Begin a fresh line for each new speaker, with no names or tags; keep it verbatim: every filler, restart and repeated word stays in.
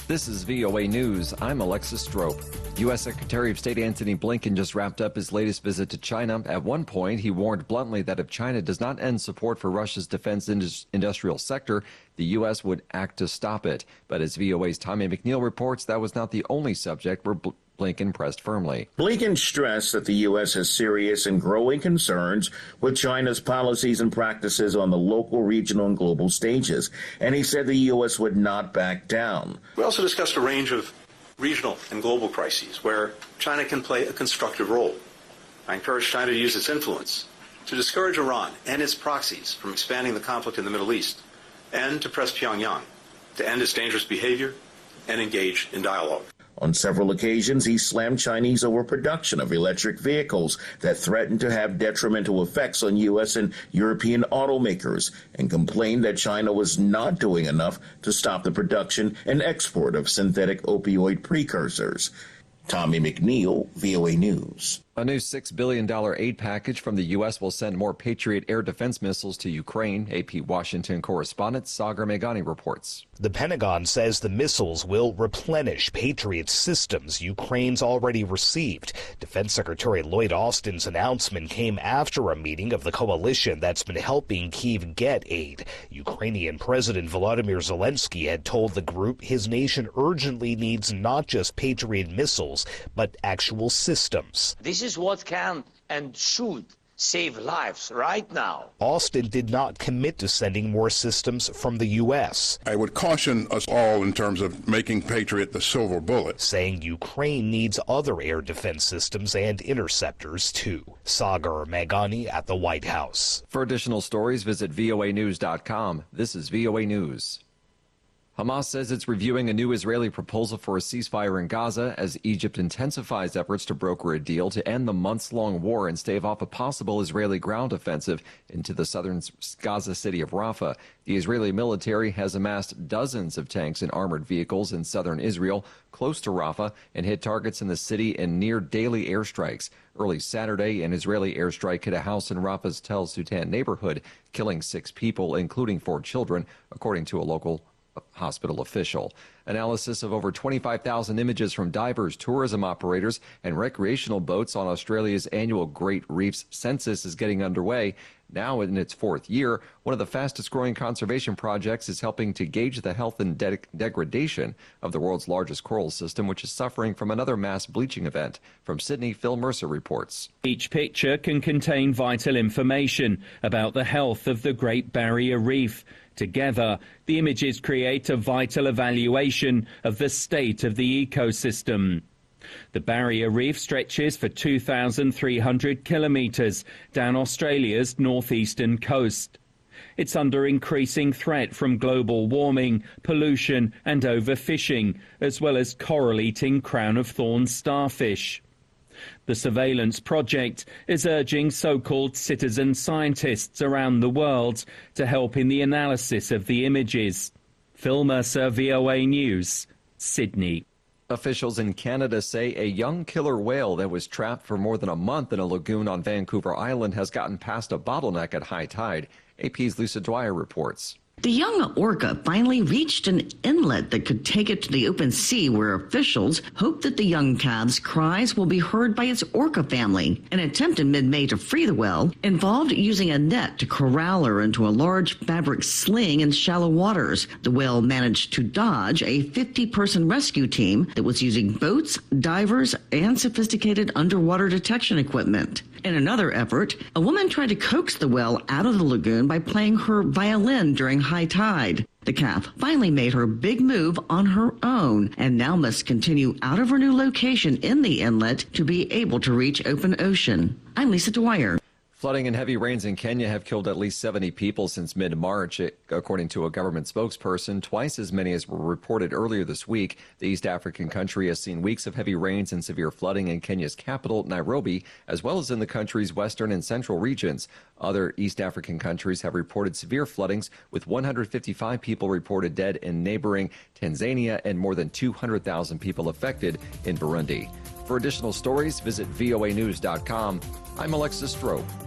This is V O A News. I'm Alexis Strope. U S Secretary of State Antony Blinken just wrapped up his latest visit to China. At one point, he warned bluntly that if China does not end support for Russia's defense indus- industrial sector, the U S would act to stop it. But as V O A's Tommy McNeil reports, that was not the only subject where Bl- Blinken pressed firmly.
Blinken stressed that the U S has serious and growing concerns with China's policies and practices on the local, regional, and global stages, and he said the U S would not back down.
We also discussed a range of regional and global crises where China can play a constructive role. I encourage China to use its influence to discourage Iran and its proxies from expanding the conflict in the Middle East, and to press Pyongyang to end its dangerous behavior and engage in dialogue.
On several occasions, he slammed Chinese overproduction of electric vehicles that threatened to have detrimental effects on U S and European automakers, and complained that China was not doing enough to stop the production and export of synthetic opioid precursors. Tommy McNeil, V O A News.
A new six billion dollars aid package from the U S will send more Patriot air defense missiles to Ukraine. A P Washington correspondent Sagar Meghani reports.
The Pentagon says the missiles will replenish Patriot systems Ukraine's already received. Defense Secretary Lloyd Austin's announcement came after a meeting of the coalition that's been helping Kyiv get aid. Ukrainian President Volodymyr Zelensky had told the group his nation urgently needs not just Patriot missiles, but actual systems.
This is what can and should save lives right now.
Austin did not commit to sending more systems from the U S.
I would caution us all in terms of making Patriot the silver bullet,
saying Ukraine needs other air defense systems and interceptors too. Sagar Meghani at the White House.
For additional stories, visit V O A news dot com. This is V O A News. Hamas says it's reviewing a new Israeli proposal for a ceasefire in Gaza as Egypt intensifies efforts to broker a deal to end the months-long war and stave off a possible Israeli ground offensive into the southern Gaza city of Rafah. The Israeli military has amassed dozens of tanks and armored vehicles in southern Israel close to Rafah and hit targets in the city in near daily airstrikes. Early Saturday, an Israeli airstrike hit a house in Rafah's Tel Sultan neighborhood, killing six people, including four children, according to a local hospital official. Analysis of over twenty-five thousand images from divers, tourism operators, and recreational boats on Australia's annual Great Reefs census is getting underway. Now in its fourth year, one of the fastest growing conservation projects is helping to gauge the health and de- degradation of the world's largest coral system, which is suffering from another mass bleaching event. From Sydney, Phil Mercer reports.
Each picture can contain vital information about the health of the Great Barrier Reef. Together, the images create a vital evaluation of the state of the ecosystem. The Barrier Reef stretches for two thousand three hundred kilometres down Australia's northeastern coast. It's under increasing threat from global warming, pollution and overfishing, as well as coral-eating crown-of-thorns starfish. The Surveillance Project is urging so-called citizen scientists around the world to help in the analysis of the images. Phil Mercer, V O A News, Sydney.
Officials in Canada say a young killer whale that was trapped for more than a month in a lagoon on Vancouver Island has gotten past a bottleneck at high tide. A P's Lisa Dwyer reports.
The young orca finally reached an inlet that could take it to the open sea, where officials hope that the young calf's cries will be heard by its orca family. An attempt in mid-May to free the whale involved using a net to corral her into a large fabric sling in shallow waters. The whale managed to dodge a fifty-person rescue team that was using boats, divers, and sophisticated underwater detection equipment. In another effort, a woman tried to coax the whale out of the lagoon by playing her violin during high tide. The calf finally made her big move on her own and now must continue out of her new location in the inlet to be able to reach open ocean. I'm Lisa Dwyer.
Flooding and heavy rains in Kenya have killed at least seventy people since mid-March, according to a government spokesperson. Twice as many as were reported earlier this week. The East African country has seen weeks of heavy rains and severe flooding in Kenya's capital, Nairobi, as well as in the country's western and central regions. Other East African countries have reported severe floodings, with one hundred fifty-five people reported dead in neighboring Tanzania and more than two hundred thousand people affected in Burundi. For additional stories, visit V O A news dot com. I'm Alexis Strope.